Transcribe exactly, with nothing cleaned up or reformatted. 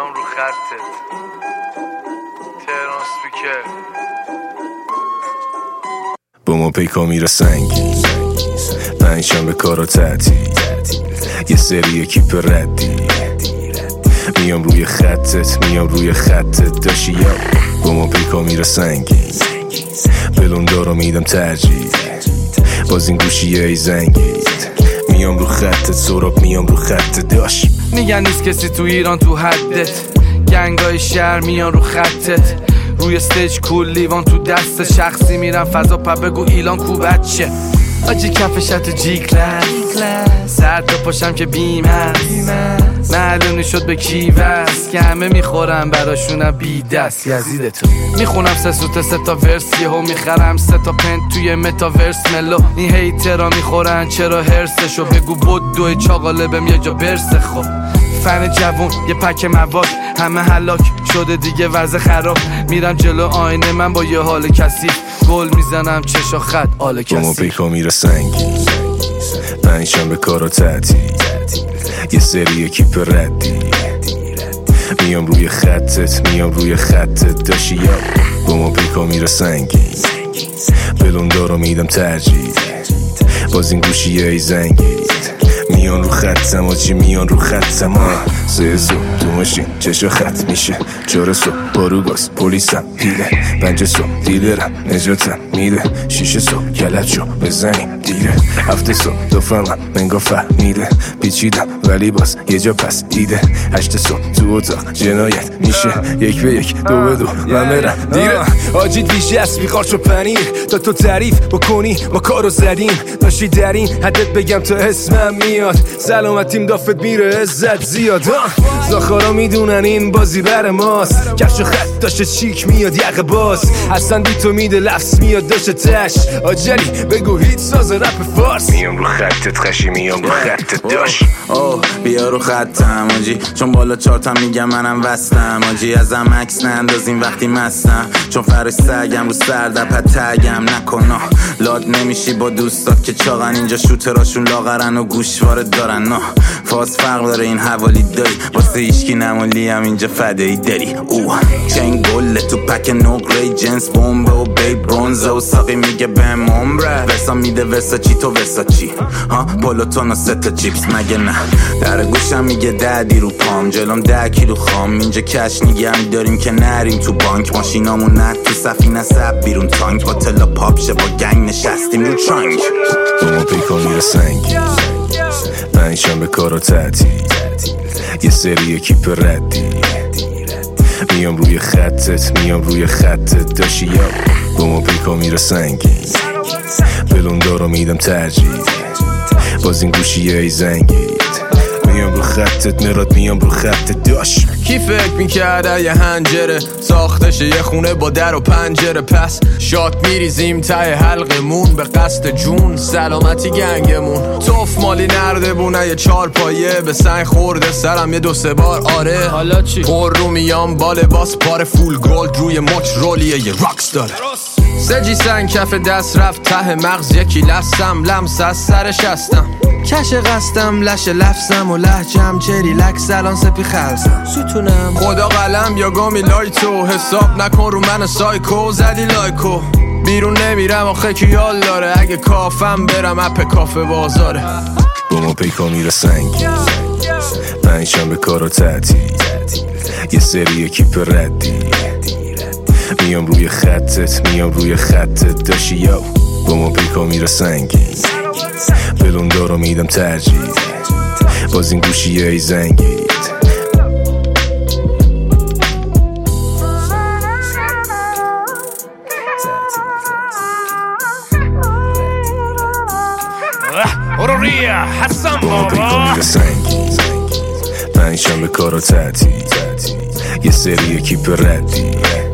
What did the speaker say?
میام رو خطت تهران سپیکر با ما پیکا میره سنگی پنجشنبه کارا تعطیل یه سری کیپ ردی میام روی خطت میام روی خطت داشی یا با ما پیکا میره سنگی بلوندارو میدم ترجیح باز این گوشیه ای زنگید میام رو خطت سراب میام رو خطت داش میگن نیست کسی تو ایران تو حدت گنگای شهر میان رو خطت روی استیج کول لیوان تو دست شخصی میرم فضا پا بگو ایلان کو بچه آجی کفشت جی کلاس سر تا پاشم که بیم هست معلومی شد به کی وست که همه میخورم براشونم بی دست یزیدتو میخونم سه سوت سه تا ورس یهو میخرم سه تا پنت توی متاورس ملو این هیترا میخورن چرا هرسشو بگو بود دوی چاقاله بهم یه جا برسه خب فن جوون یه پک مواد همه هلاک شده دیگه وضع خراب میرم جلو آینه من با یه حال کثیف گل میزنم چشا خط آل کثیف با ما پیکا میره سنگی پنجشنبه کارا تعطیل یه سری کیپ ردی میام روی خطت میام روی خطت داشی یا با ما پیکا میره سنگی بلوندارو میدم ترجیح باز این گوشیه ای زنگید میان رو خطم آجی میان رو خطم سه صبح تو ماشین چشا خط میشه چهار صبح باروگاز پلیسم دیره پنج صبح دیلرم نجاتم میده شیش صبح کلت شو بزنیم دیره هفته صبح دو فهمم منگا فهمیده پیچیدم ولی باز یه جا پس دیده هشت صبح تو اتاق جنایت میشه یک به یک دو به دو من برم دیره آجی ویژه است بیخار شو پنیر تا تو تعریف بکنی ما کارو زدیم داشتی در این حدت بگم تا اسمم میاد سلامتیم دافت میره عزت زیاد زاخارا میدونن این بازی بر ماست کفش و خط داشته چیک میاد یقه باز اصلا بی تو میده لفظ میاد داشته تش آجلی بگو هیت ساز رپ فارس میام رو خطت خشی میام رو خطت داش اوه بیا رو خطم آجی چون بالا چارتم میگم منم وستم آجی ازم عکس نندازیم وقتی مستم چون فرش سگم رو سر در پد تگم نکنا لاد نمیشی با دوستات که چاقن اینجا شوتراشون لاغرن و گوشواره دارن نه فاز فرق داره این حوالی داری واسه ایشکی نمولی هم اینجا فدایی داری اوه چنگ گله تو پک نقره جنس بومبه و بی برونزه و ساقی میگه بهم عمره ورسا میده ورسا چی تو ورسا چی ها پلوتون و ست چیپس مگه نه در گوشم میگه دردی رو پام جلوم ده کیلو خام اینجا کش نگه داریم که نریم تو بانک ماشینامون نه تو سفینه سب بیرون تانک با تلا پاپ شه با گنگ نشستیم رو ترانک با ما پیکا میره سنگی پنجشنبه کارا تعطیل یه سری کیپ ردی میام روی خطت میام روی خطت داشی یا با ما پیکا میره سنگی بلوندارو میدم ترجیح باز این گوشیه ای زنگید میام رو خطت مراد میام رو خطت داش کی فکر میکرده یه هنجره ساختشه یه خونه با در و پنجره پس شات میریزیم ته حلقمون به قصد جون سلامتی گنگمون توف مالی نرده بونه یه چار پایه به سنگ خورده سرم یه دو سه بار آره حالا چی؟ پر رو میام با لباس پار فول گولد روی مچ رولیه یه راکس داره سجی سنگ کف دست رفت ته مغز یکی لستم لمس از سرش هستم کش قستم لش لفظم و لحجم چری لکس الان سپی خلصم ستونم خدا قلم یا گامی لایتو حساب نکن رو من سایکو زدی لایکو بیرون نمیرم آخه کیال داره اگه کافم برم اپ کافه بازاره با ما پیکا میره سنگی پنجشنبه کارا تعطیل یه سری کیپ ردی میام روی خطت میام روی خطت داشی یا با ما پیکا میره سنگی بلوندارو میدم ترجیح باز این گوشیه ای زنگید اوروریا حسن با ما پیکا میره سنگی پنجشنبه کارا تعطیل یه سری کیپ ردی